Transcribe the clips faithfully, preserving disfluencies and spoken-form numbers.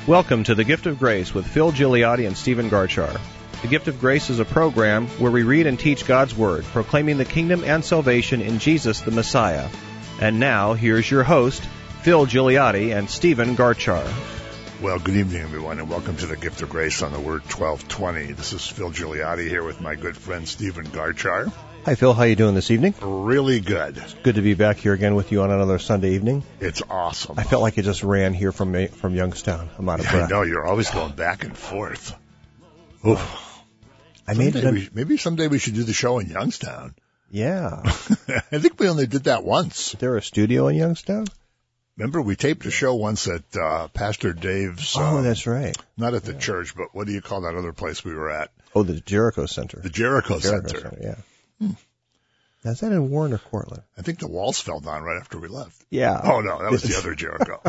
Welcome to The Gift of Grace with Phil Gigliotti and Stephen Garchar. The Gift of Grace is a program where we read and teach God's Word, proclaiming the kingdom and salvation in Jesus the Messiah. And now, here's your host, Phil Gigliotti and Stephen Garchar. Well, good evening, everyone, and welcome to The Gift of Grace on the Word twelve twenty. This is Phil Gigliotti here with my good friend Stephen Garchar. Hi, Phil. How you doing this evening? Really good. It's good to be back here again with you on another Sunday evening. It's awesome. I felt like I just ran here from from Youngstown. I'm out of yeah, breath. I know. You're always going back and forth. Oof. I made it. We, maybe someday we should do the show in Youngstown. Yeah. I think we only did that once. Is there a studio in Youngstown? Remember, we taped a show once at uh, Pastor Dave's. Oh, um, that's right. Not at the yeah. church, but what do you call that other place we were at? Oh, the Jericho Center. The Jericho, Jericho Center. Center. Yeah. Hmm. Now, is that in Warren or Cortland? I think the walls fell down right after we left. Yeah. Oh, no, that was the other Jericho.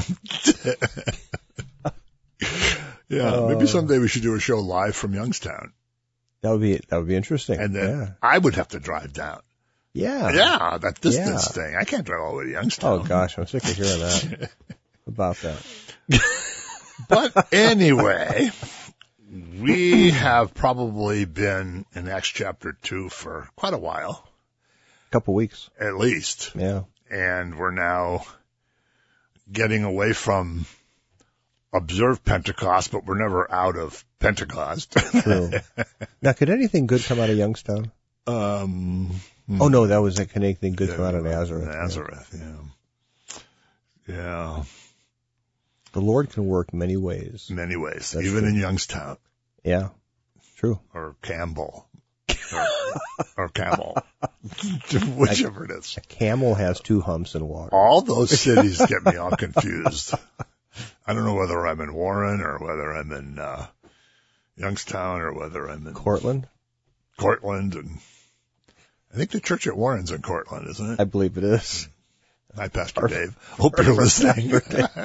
yeah, uh, maybe someday we should do a show live from Youngstown. That would be that would be interesting. And then yeah. I would have to drive down. Yeah. Yeah, that distance yeah. thing. I can't drive all the way to Youngstown. Oh, gosh, I'm sick of hearing that. About that. But anyway, we have probably been in Acts chapter two for quite a while. Couple weeks. At least. Yeah. And we're now getting away from observed Pentecost, but we're never out of Pentecost. True. Now, could anything good come out of Youngstown? Um. Oh, no, that was like, can anything good come out of Nazareth? Nazareth, yeah. Yeah. yeah. The Lord can work many ways. Many ways. That's even true. in Youngstown. Yeah. True. Or Campbell. or, or Camel. Whichever it is. A camel has two humps and water. All those cities get me all confused. I don't know whether I'm in Warren or whether I'm in uh, Youngstown or whether I'm in Cortland. Cortland. And I think the church at Warren's in Cortland, isn't it? I believe it is. Hi, Pastor Dave. Hope you're listening.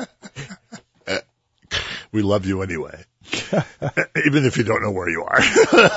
We love you anyway. Even if you don't know where you are.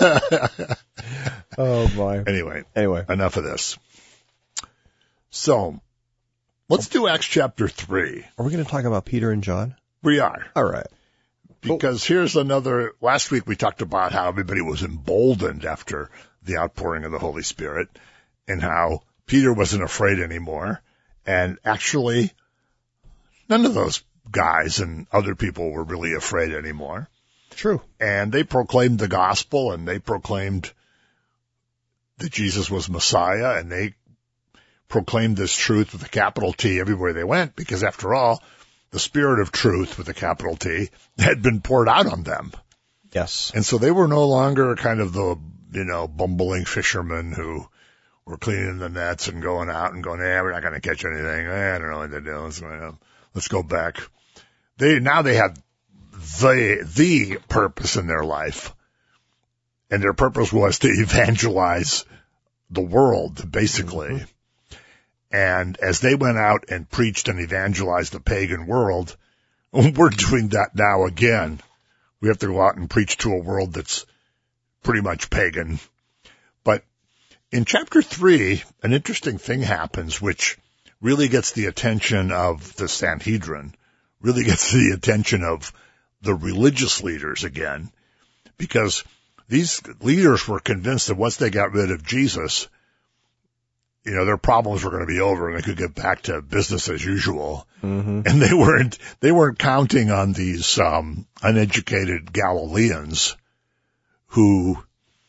Oh, boy. Anyway. Anyway. Enough of this. So, let's do Acts chapter three. Are we going to talk about Peter and John? We are. All right. Because here's another, last week we talked about how everybody was emboldened after the outpouring of the Holy Spirit and how Peter wasn't afraid anymore. And actually, none of those guys and other people were really afraid anymore. True. And they proclaimed the gospel and they proclaimed that Jesus was Messiah and they proclaimed this truth with a capital T everywhere they went because after all, the Spirit of truth with a capital T had been poured out on them. Yes. And so they were no longer kind of the, you know, bumbling fishermen who were cleaning the nets and going out and going, eh, we're not going to catch anything. Eh, I don't know what they're doing. So, let's go back. They, now they had the, the purpose in their life. And their purpose was to evangelize the world, basically. Mm-hmm. And as they went out and preached and evangelized the pagan world, we're doing that now again. We have to go out and preach to a world that's pretty much pagan. But in chapter three, an interesting thing happens, which really gets the attention of the Sanhedrin, really gets the attention of the religious leaders again, because these leaders were convinced that once they got rid of Jesus, you know, their problems were going to be over and they could get back to business as usual. Mm-hmm. And they weren't, they weren't counting on these, um, uneducated Galileans who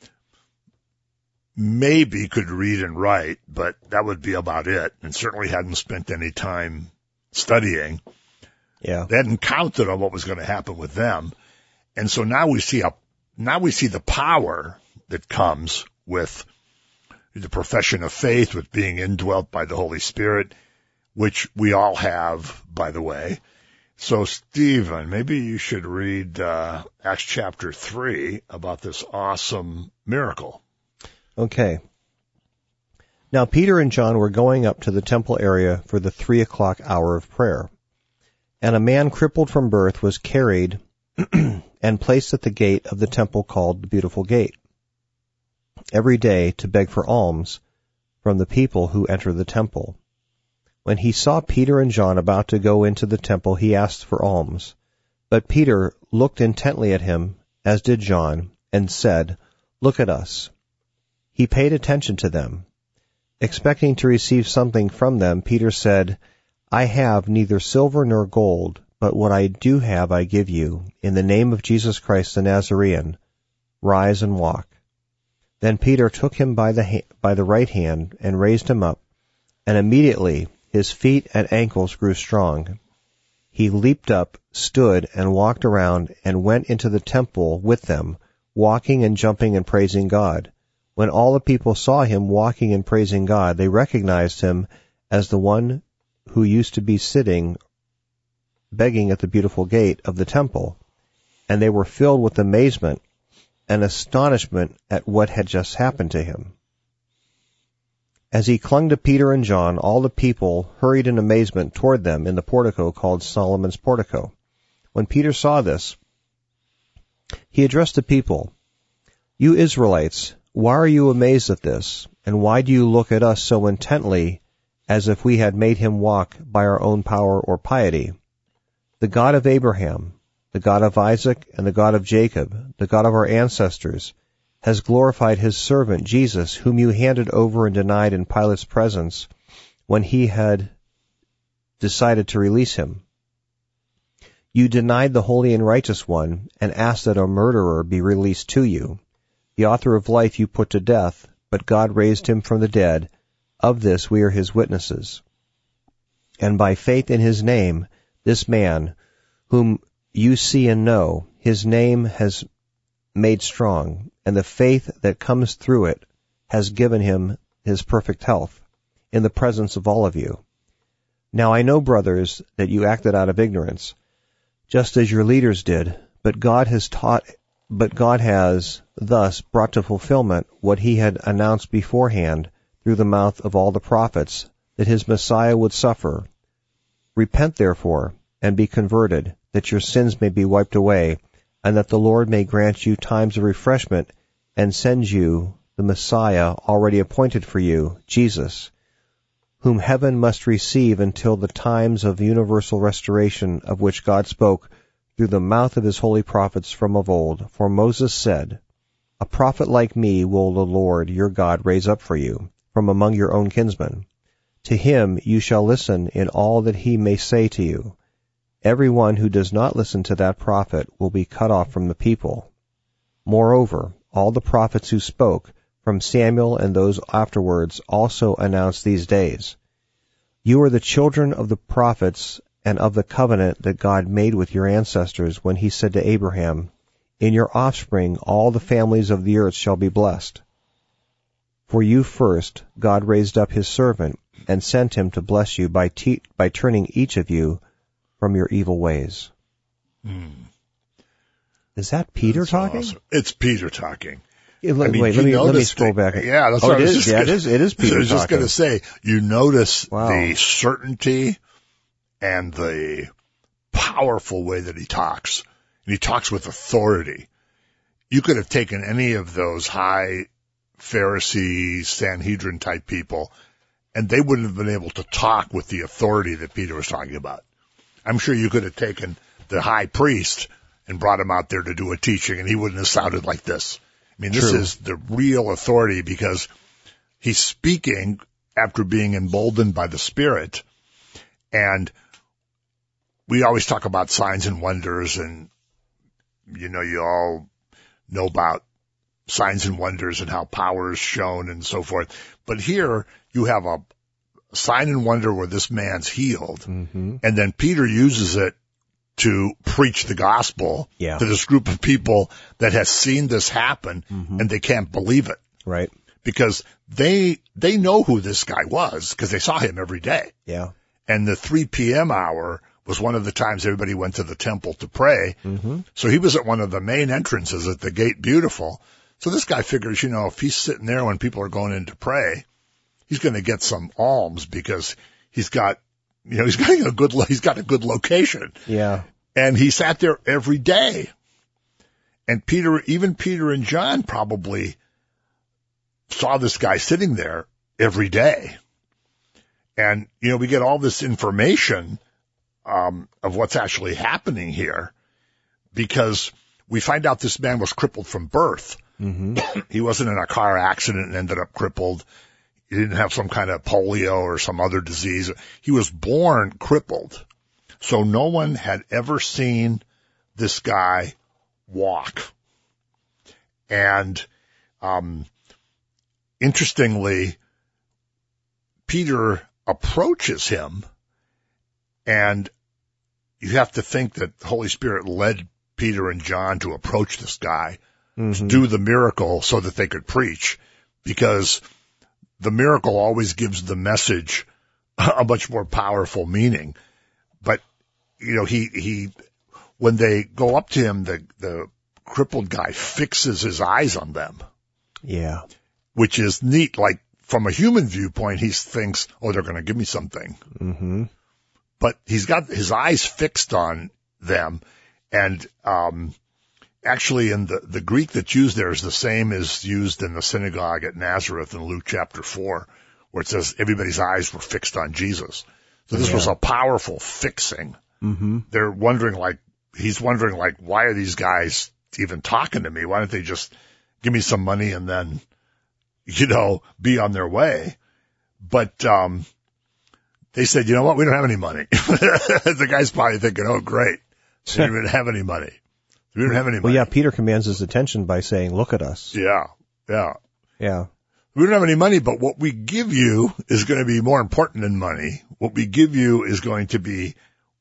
maybe could read and write, but that would be about it. And certainly hadn't spent any time studying. Yeah. They hadn't counted on what was going to happen with them. And so now we see a, now we see the power that comes with the profession of faith, with being indwelt by the Holy Spirit, which we all have, by the way. So, Stephen, maybe you should read uh, Acts chapter three about this awesome miracle. Okay. Now, Peter and John were going up to the temple area for the three o'clock hour of prayer. And a man crippled from birth was carried and placed at the gate of the temple called the Beautiful Gate, every day to beg for alms from the people who enter the temple. When he saw Peter and John about to go into the temple, he asked for alms. But Peter looked intently at him, as did John, and said, "Look at us." He paid attention to them. Expecting to receive something from them, Peter said, "I have neither silver nor gold, but what I do have I give you. In the name of Jesus Christ the Nazarene, rise and walk." Then Peter took him by the ha- by the right hand and raised him up, and immediately his feet and ankles grew strong. He leaped up, stood, and walked around, and went into the temple with them, walking and jumping and praising God. When all the people saw him walking and praising God, they recognized him as the one who used to be sitting begging at the beautiful gate of the temple, and they were filled with amazement and astonishment at what had just happened to him. As he clung to Peter and John, all the people hurried in amazement toward them in the portico called Solomon's Portico. When Peter saw this, he addressed the people, "You Israelites, why are you amazed at this? And why do you look at us so intently as if we had made him walk by our own power or piety? The God of Abraham, the God of Isaac, and the God of Jacob, the God of our ancestors, has glorified his servant Jesus, whom you handed over and denied in Pilate's presence when he had decided to release him. You denied the Holy and Righteous One and asked that a murderer be released to you. The author of life you put to death, but God raised him from the dead. Of this we are his witnesses. And by faith in his name, this man, whom you see and know, his name has made strong, and the faith that comes through it has given him his perfect health in the presence of all of you. Now I know, brothers, that you acted out of ignorance, just as your leaders did, but God has taught, but God has thus brought to fulfillment what he had announced beforehand through the mouth of all the prophets, that his Messiah would suffer. Repent therefore, and be converted, that your sins may be wiped away, and that the Lord may grant you times of refreshment, and send you the Messiah already appointed for you, Jesus, whom heaven must receive until the times of universal restoration of which God spoke through the mouth of his holy prophets from of old. For Moses said, "A prophet like me will the Lord your God raise up for you, from among your own kinsmen. To him you shall listen in all that he may say to you. Everyone who does not listen to that prophet will be cut off from the people." Moreover, all the prophets who spoke, from Samuel and those afterwards, also announced these days. You are the children of the prophets and of the covenant that God made with your ancestors when he said to Abraham, "In your offspring all the families of the earth shall be blessed." For you first God raised up his servant and sent him to bless you by, te- by turning each of you from your evil ways. Hmm. Is that Peter That's talking? Awesome. It's Peter talking. Yeah, let, I mean, wait, let me, let me scroll the, back. Yeah, that's oh, what it I was is. just Yeah, gonna, it is. It is Peter I was just talking. going to say, you notice Wow. the certainty and the powerful way that he talks. And he talks with authority. You could have taken any of those high Pharisee, Sanhedrin type people, and they wouldn't have been able to talk with the authority that Peter was talking about. I'm sure you could have taken the high priest and brought him out there to do a teaching, and he wouldn't have sounded like this. I mean, this True. is the real authority because he's speaking after being emboldened by the Spirit. And we always talk about signs and wonders, and, you know, you all know about signs and wonders and how power is shown and so forth. But here you have a sign and wonder where this man's healed, mm-hmm. and then Peter uses it to preach the gospel yeah. to this group of people that has seen this happen, mm-hmm. and they can't believe it. Right. Because they they know who this guy was because they saw him every day. Yeah. And the three p.m. hour was one of the times everybody went to the temple to pray. Mm-hmm. So he was at one of the main entrances at the Gate Beautiful. So this guy figures, you know, if he's sitting there when people are going in to pray, he's going to get some alms because he's got, you know, he's got a good, he's got a good location. Yeah. And he sat there every day. And Peter, even Peter and John probably saw this guy sitting there every day. And, you know, we get all this information, um, of what's actually happening here. because we find out this man was crippled from birth. Mm-hmm. He wasn't in a car accident and ended up crippled. He didn't have some kind of polio or some other disease. He was born crippled. So no one had ever seen this guy walk. And, um, interestingly, Peter approaches him, and you have to think that the Holy Spirit led Peter and John to approach this guy, mm-hmm. to do the miracle so that they could preach, because the miracle always gives the message a much more powerful meaning. But, you know, he, he, when they go up to him, the, the crippled guy fixes his eyes on them. Yeah. Which is neat. Like, from a human viewpoint, he thinks, oh, they're going to give me something. Mm-hmm. But he's got his eyes fixed on them. And, um, actually in the, the Greek that's used there is the same as used in the synagogue at Nazareth in Luke chapter four, where it says everybody's eyes were fixed on Jesus. So this yeah. was a powerful fixing. Mm-hmm. They're wondering, like, he's wondering, like, why are these guys even talking to me? Why don't they just give me some money and then, you know, be on their way? But, um, they said, you know what? We don't have any money. The guy's probably thinking, oh, great. We don't even have any money. We don't have any money. Well, yeah, Peter commands his attention by saying, look at us. Yeah. Yeah. Yeah. We don't have any money, but what we give you is going to be more important than money. What we give you is going to be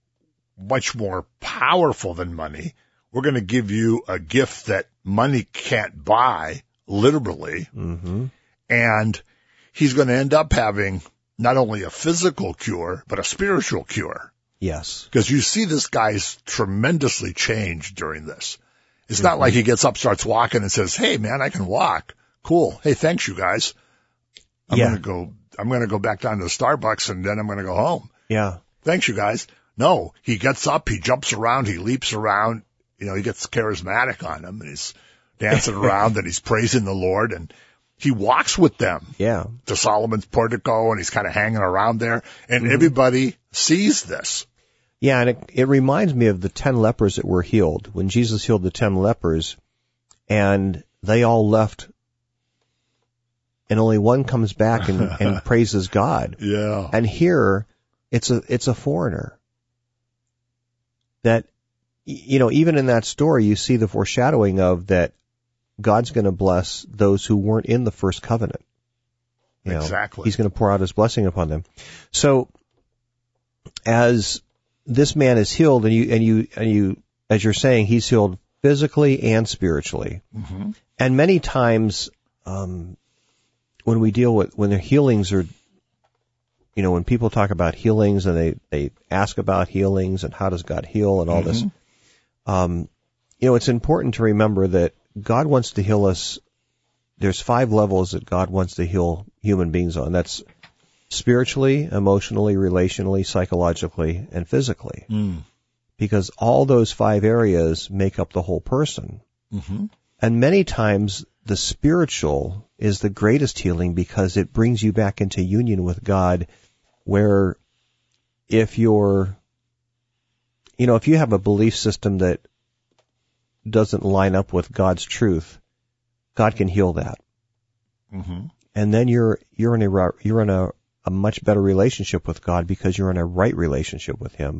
much more powerful than money. We're going to give you a gift that money can't buy, literally. Mm-hmm. And he's going to end up having not only a physical cure, but a spiritual cure. Yes. Because you see this guy's tremendously changed during this. It's mm-hmm. not like he gets up, starts walking, and says, hey, man, I can walk. Cool. Hey, thanks, you guys. I'm yeah. going to go, I'm going to go back down to the Starbucks, and then I'm going to go home. Yeah. Thanks, you guys. No, he gets up, he jumps around, he leaps around. You know, he gets charismatic on him, and he's dancing around, and he's praising the Lord, and he walks with them. Yeah. To Solomon's portico, and he's kind of hanging around there, and mm-hmm. everybody sees this. Yeah, and it, it reminds me of the ten lepers that were healed. When Jesus healed the ten lepers, and they all left, and only one comes back and, and praises God. Yeah. And here, it's a it's a foreigner. That, you know, even in that story, you see the foreshadowing of that God's going to bless those who weren't in the first covenant. You know, exactly. He's going to pour out his blessing upon them. So, as this man is healed, and you and you and you, as you're saying, he's healed physically and spiritually. Mm-hmm. And many times, um, when we deal with when the healings are, you know, when people talk about healings and they they ask about healings and how does God heal and all mm-hmm. this, um, you know, it's important to remember that God wants to heal us. There's five levels that God wants to heal human beings on. That's spiritually, emotionally, relationally, psychologically, and physically. Mm. Because all those five areas make up the whole person. Mm-hmm. And many times the spiritual is the greatest healing because it brings you back into union with God, where if you're, you know, if you have a belief system that doesn't line up with God's truth, God can heal that. Mm-hmm. And then you're, you're in a, you're in a, a much better relationship with God because you're in a right relationship with Him.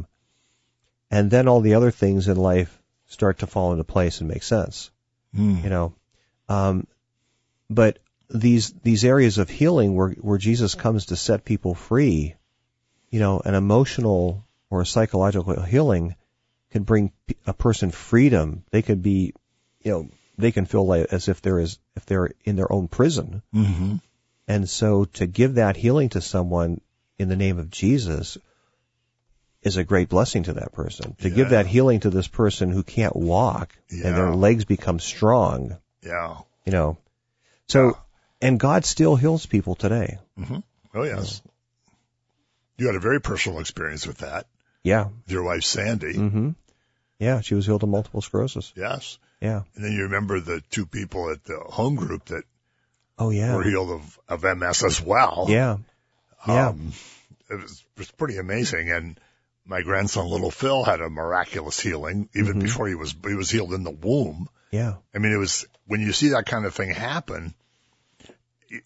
And then all the other things in life start to fall into place and make sense. Mm. You know, um, but these, these areas of healing where, where Jesus comes to set people free, you know, an emotional or a psychological healing can bring a person freedom. They could be, you know, they can feel like as if they're as if they're in their own prison. Mm-hmm. And so to give that healing to someone in the name of Jesus is a great blessing to that person. To yeah. give that healing to this person who can't walk yeah. and their legs become strong. Yeah. You know. So, yeah. and God still heals people today. Mm-hmm. Oh, yes. Yeah. You had a very personal experience with that. Yeah. With your wife, Sandy. Mm-hmm. Yeah, she was healed of multiple sclerosis. Yes. Yeah. And then you remember the two people at the home group that oh, yeah. were healed of, of M S as well. Yeah. Yeah. Um, it was, it was pretty amazing. And my grandson, little Phil, had a miraculous healing even Mhm. before he was, he was healed in the womb. Yeah. I mean, it was, when you see that kind of thing happen, it,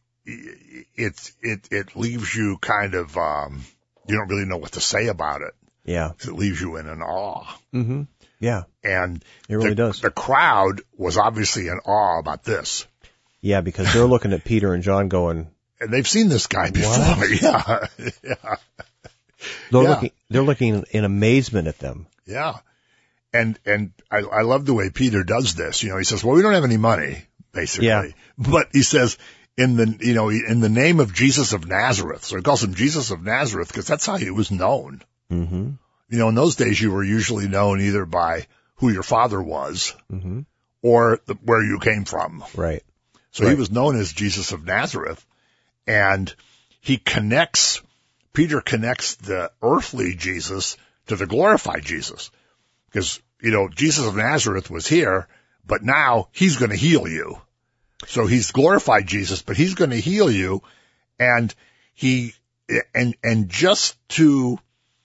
it, it, it leaves you kind of, um, you don't really know what to say about it. Yeah. It leaves you in an awe. Mhm. Yeah. And It really the, does. the crowd was obviously in awe about this. Yeah, because they're looking at Peter and John going, And they've seen this guy before. What? Yeah. Yeah. they're Yeah. looking, they're looking in amazement at them. Yeah. And, and I, I love the way Peter does this. You know, he says, well, we don't have any money, basically. Yeah. But he says, in the, you know, in the name of Jesus of Nazareth. So he calls him Jesus of Nazareth because that's how he was known. Mm-hmm. You know, in those days you were usually known either by who your father was Mm-hmm. or the, where you came from. Right. So he Right. was known as Jesus of Nazareth. And he connects, Peter connects the earthly Jesus to the glorified Jesus. Because, you know, Jesus of Nazareth was here, but now he's going to heal you. So he's glorified Jesus, but he's going to heal you. And he, and, and just to,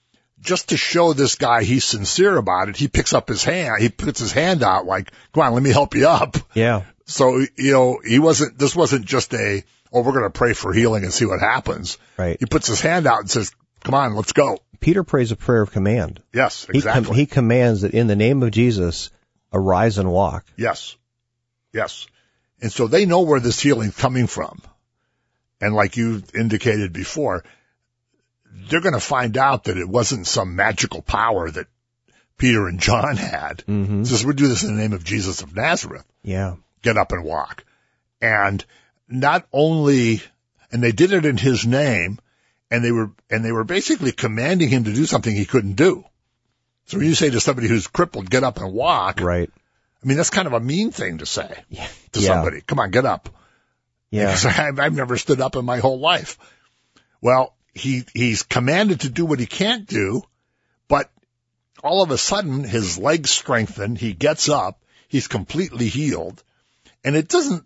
just to show this guy he's sincere about it, he picks up his hand, he puts his hand out like, come on, let me help you up. Yeah. So, you know, he wasn't, this wasn't just a, oh, we're going to pray for healing and see what happens. Right. He puts his hand out and says, come on, let's go. Peter prays a prayer of command. Yes, He, com- exactly. he commands that in the name of Jesus, arise and walk. Yes. Yes. And so they know where this healing's coming from. And like you indicated before, they're going to find out that it wasn't some magical power that Peter and John had. Mm-hmm. He says, we'll do this in the name of Jesus of Nazareth. Yeah. Get up and walk. And not only, and they did it in his name, and they were, and they were basically commanding him to do something he couldn't do. So when you say to somebody who's crippled, get up and walk, Right. I mean, that's kind of a mean thing to say Yeah. to Yeah. somebody. Come on, get up. Yeah. Because I've, I've never stood up in my whole life. Well, he, he's commanded to do what he can't do, but all of a sudden his legs strengthen, he gets up, he's completely healed, and it doesn't,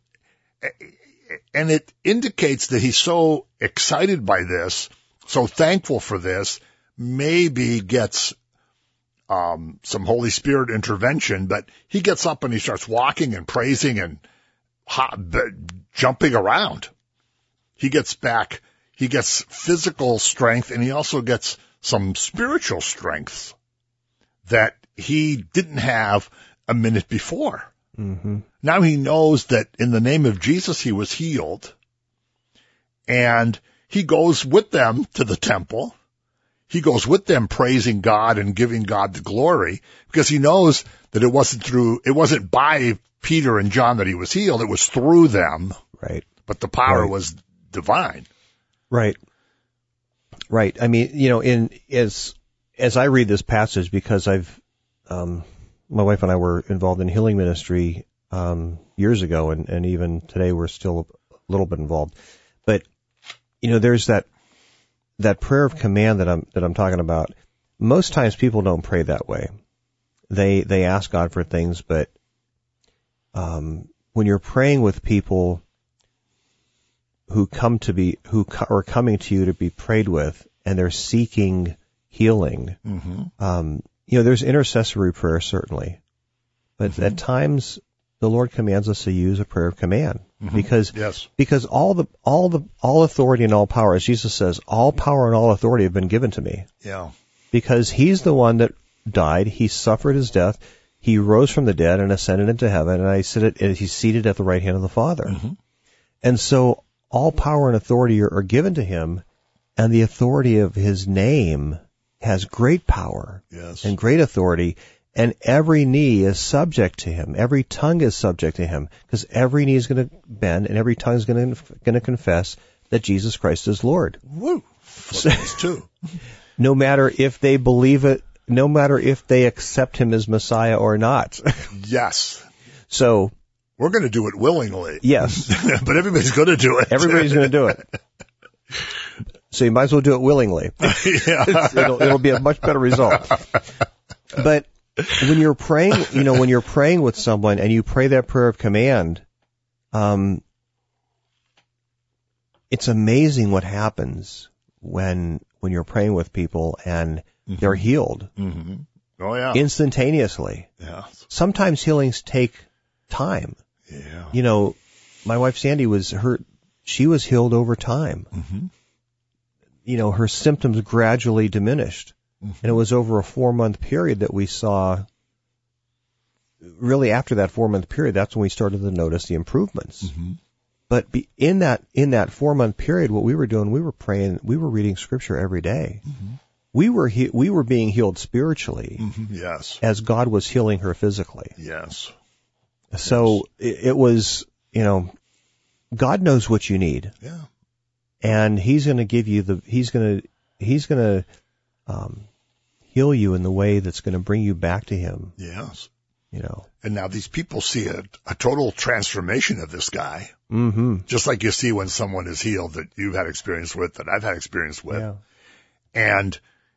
and it indicates that he's so excited by this, so thankful for this, maybe gets um some Holy Spirit intervention, but he gets up and he starts walking and praising and hop, jumping around. He gets back, he gets physical strength, and he also gets some spiritual strength that he didn't have a minute before. Mm-hmm. Now he knows that in the name of Jesus he was healed, and he goes with them to the temple. He goes with them praising God and giving God the glory, because he knows that it wasn't through, it wasn't by Peter and John that he was healed, it was through them, Right. but the power Right. was divine. Right. Right. I mean, you know, in, as, as I read this passage, because I've, um, my wife and I were involved in healing ministry, um, years ago, and, and even today we're still a little bit involved. But, you know, there's that, that prayer of command that I'm, that I'm talking about. Most times people don't pray that way. They, they ask God for things, but, um, when you're praying with people who come to be, who co- are coming to you to be prayed with, and they're seeking healing, Mm-hmm. um, you know, there's intercessory prayer, certainly. But Mm-hmm. at times, the Lord commands us to use a prayer of command. Mm-hmm. Because, Yes. because all the, all the, all authority and all power, as Jesus says, all power and all authority have been given to me. Yeah. Because He's the one that died, He suffered His death, He rose from the dead and ascended into heaven, and I sit at, and He's seated at the right hand of the Father. Mm-hmm. And so, all power and authority are, are given to Him, and the authority of His name has great power Yes. and great authority, and every knee is subject to Him. Every tongue is subject to Him, because every knee is going to bend and every tongue is going to going to confess that Jesus Christ is Lord. Woo. Philippians two. No matter if they believe it, no matter if they accept Him as Messiah or not. Yes. So, We're going to do it willingly. yes, But everybody's going to do it. everybody's going to do it. So you might as well do it willingly. Yeah. It'll, it'll be a much better result. But when you're praying, you know, when you're praying with someone and you pray that prayer of command, um, it's amazing what happens when when you're praying with people and mm-hmm. they're healed. Mm-hmm. Oh, yeah. Instantaneously. Yeah. Sometimes healings take time. Yeah. You know, my wife Sandy was hurt. She was healed over time. Mm-hmm. You know, her symptoms gradually diminished. Mm-hmm. And it was over a four-month period that we saw, really after that four-month period, that's when we started to notice the improvements. Mm-hmm. But be, in that in that four-month period, what we were doing, we were praying, we were reading Scripture every day. Mm-hmm. We were he, we were being healed spiritually, mm-hmm. yes, as God was healing her physically. Yes. So yes. It, it was, you know, God knows what you need. Yeah. And He's going to give you the, He's going to, He's going to um, heal you in the way that's going to bring you back to Him. Yes. You know. And now these people see a, a total transformation of this guy. Mm-hmm. Just like you see when someone is healed that you've had experience with, that I've had experience with. Yeah. And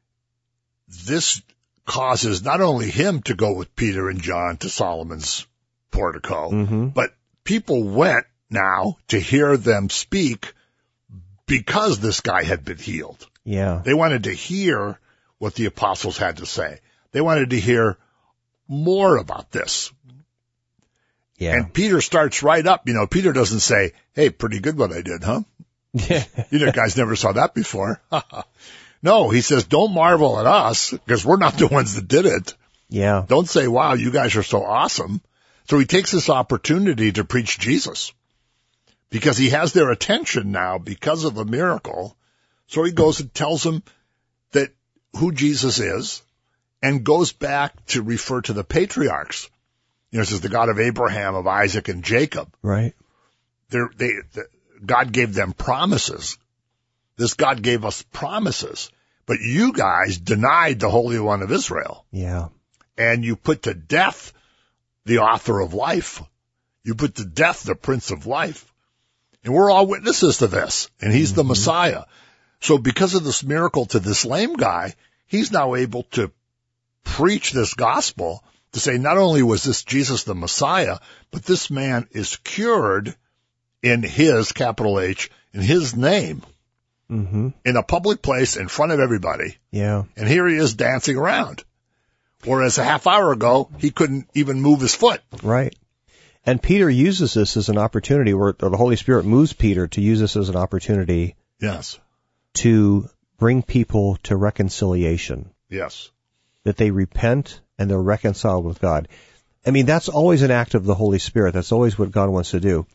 this causes not only him to go with Peter and John to Solomon's portico, mm-hmm. but people went now to hear them speak because this guy had been healed. Yeah. They wanted to hear what the apostles had to say. They wanted to hear more about this. Yeah. And Peter starts right up. You know, Peter doesn't say, hey, pretty good what I did, huh? Yeah. You know, guys never saw that before. No, he says, don't marvel at us because we're not the ones that did it. Yeah. Don't say, wow, you guys are so awesome. So he takes this opportunity to preach Jesus because he has their attention now because of the miracle. So he goes and tells them that who Jesus is and goes back to refer to the patriarchs. You know, it says the God of Abraham, of Isaac, and Jacob. Right. They're, they, the, God gave them promises. This God gave us promises. But you guys denied the Holy One of Israel. Yeah. And you put to death the author of life. You put to death the Prince of Life. And we're all witnesses to this. And he's mm-hmm. the Messiah. So because of this miracle to this lame guy, he's now able to preach this gospel to say not only was this Jesus the Messiah, but this man is cured in his, capital H, in his name. Mm-hmm. In a public place in front of everybody. Yeah. And here he is dancing around. Whereas a half hour ago, he couldn't even move his foot. Right. And Peter uses this as an opportunity, where or the Holy Spirit moves Peter to use this as an opportunity. Yes. To bring people to reconciliation. Yes. That they repent and they're reconciled with God. I mean, that's always an act of the Holy Spirit. That's always what God wants to do.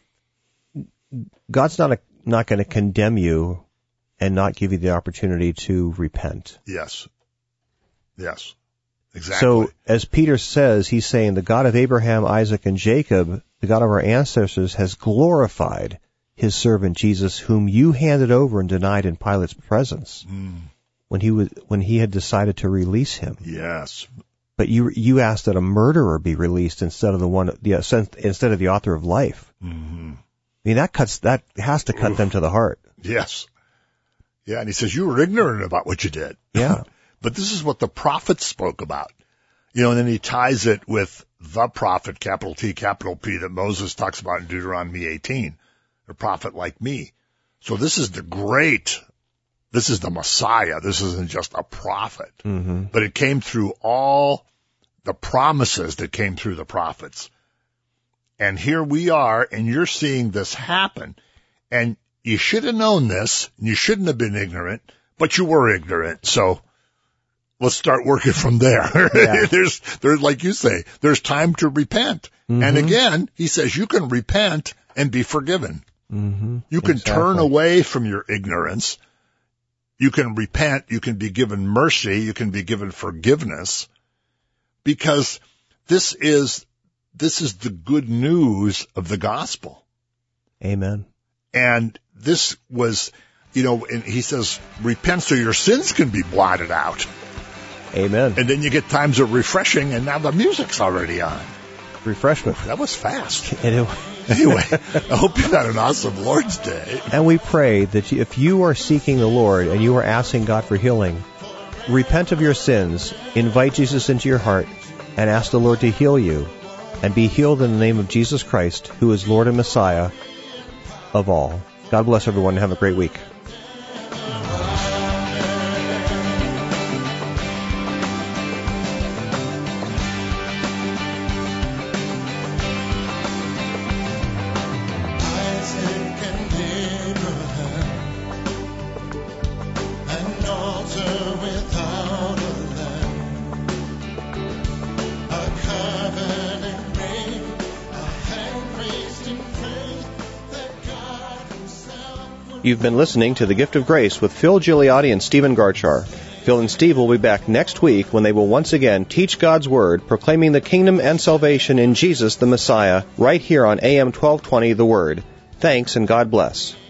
God's not a, not going to condemn you and not give you the opportunity to repent. Yes. Yes. Exactly. So, as Peter says, he's saying the God of Abraham, Isaac, and Jacob, the God of our ancestors, has glorified his servant Jesus, whom you handed over and denied in Pilate's presence mm. when he was when he had decided to release him. Yes. But you you asked that a murderer be released instead of the one the instead of the author of life. Mm-hmm. I mean, that cuts that has to cut Oof. them to the heart. Yes. Yeah, and he says, you were ignorant about what you did. Yeah. But this is what the prophets spoke about. You know, and then he ties it with the prophet, capital T, capital P, that Moses talks about in Deuteronomy eighteen. A prophet like me. So this is the great, this is the Messiah. This isn't just a prophet. Mm-hmm. But it came through all the promises that came through the prophets. And here we are, and you're seeing this happen. And you should have known this, and you shouldn't have been ignorant, but you were ignorant. So let's start working from there. Yeah. there's, there's, like you say, there's time to repent. Mm-hmm. And again, he says you can repent and be forgiven. Mm-hmm. You can exactly. turn away from your ignorance. You can repent. You can be given mercy. You can be given forgiveness, because this is, this is the good news of the gospel. Amen. And this was, you know, and he says, repent so your sins can be blotted out. Amen. And then you get times of refreshing, and now the music's already on. Refreshment. That was fast. Anyway, anyway, I hope you've had an awesome Lord's Day. And we pray that you, if you are seeking the Lord and you are asking God for healing, repent of your sins, invite Jesus into your heart, and ask the Lord to heal you, and be healed in the name of Jesus Christ, who is Lord and Messiah of all. God bless everyone and have a great week. You've been listening to The Gift of Grace with Phil Gigliotti and Stephen Garchar. Phil and Steve will be back next week when they will once again teach God's Word, proclaiming the kingdom and salvation in Jesus the Messiah, right here on A M twelve twenty The Word. Thanks and God bless.